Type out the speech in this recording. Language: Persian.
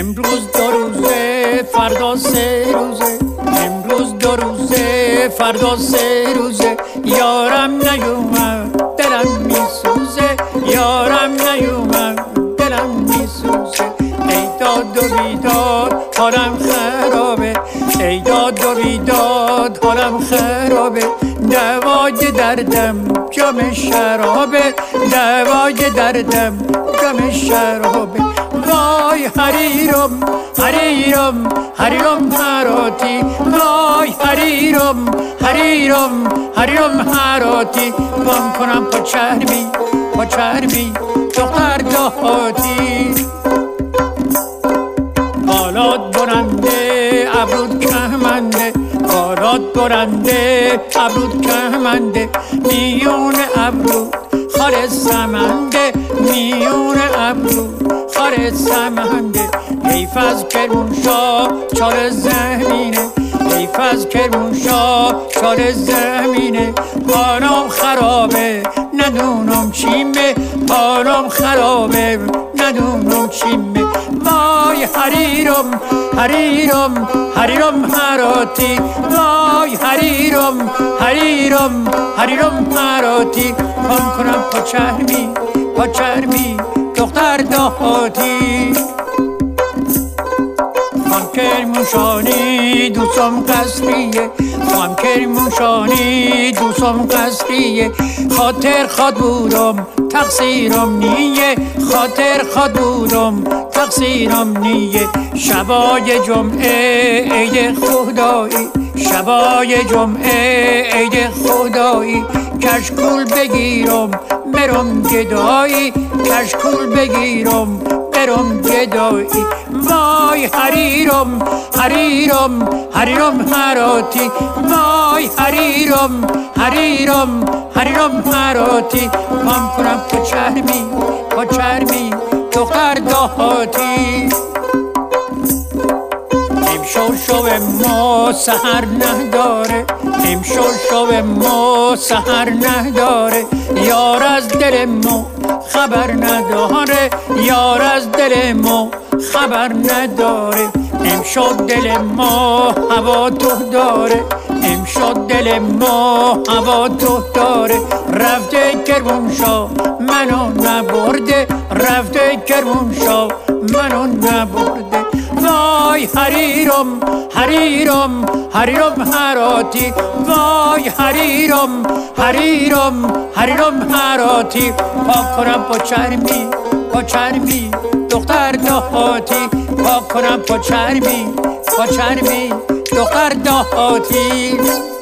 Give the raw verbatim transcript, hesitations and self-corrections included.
امروز دو روزه فردا سه روزه، امروز دو روزه فردا سه روزه، یارم نیومد دلم میسوزه، یارم نیومد دلم میسوزه. ای داد و بیداد حالم خرابه، ای داد و بیداد حالم خرابه، دوای دردم جام شرابه، دوای دردم جام شرابه. وای حریرم حریرم حریرم هراتی، وای حریرم حریرم حریرم هراتی، بام کنم پا چرمی پا چرمی دختر دهاتی. بالات برنده ابرود کهمنده، بالات برنده ابرود کهمنده، میون ابرو خال سمنده، میون ابرو خال سمنده. حیف از کرمانشاه چال زمینه، حیف از کرمانشاه چال زمینه، حالم خرابه ندونم چیمه، حالم خرابه ندونم چیمه. وای حریرم حریرم حریرم هراتی، وای حریرم حریرم حریرم هراتی، پام کنم پا چرمی پا چرمی دختر دهاتی. خان کرمانشاهی دوستم قصریه، خان کرمانشاهی دوستم قصریه، خاطر خواد بودم تقصیرم نیه، خاطر خواد بودم تقصیرم نیه. شبای جمعه عید خدایی، شبای جمعه عید خدایی، کشکول بگیرم برم گدایی، کشکول بگیرم برم گدایی. وای حریرم حریرم حریرم هراتی، وای حریرم حریرم حریرم هراتی، پام کنم پا چرمی پا چرمی دختر دهاتی. امشو شو ما سحر نداره، امشو شو ما سحر نداره، یار از دل ما خبر نداره، یار از دل ما خبر نداره. امشو دل ما هوا تو داره، امشو دل ما هوا تو داره، رفته کرمانشاه منو نبرده، رفته کرمانشاه منو نبرده. وای حریرم حریرم حریرم هراتی، وای حریرم حریرم حریرم هراتی، پا کنم پا چرمی پا چرمی دختر دهاتی، پا کنم پا چرمی پا چرمی دختر دهاتی.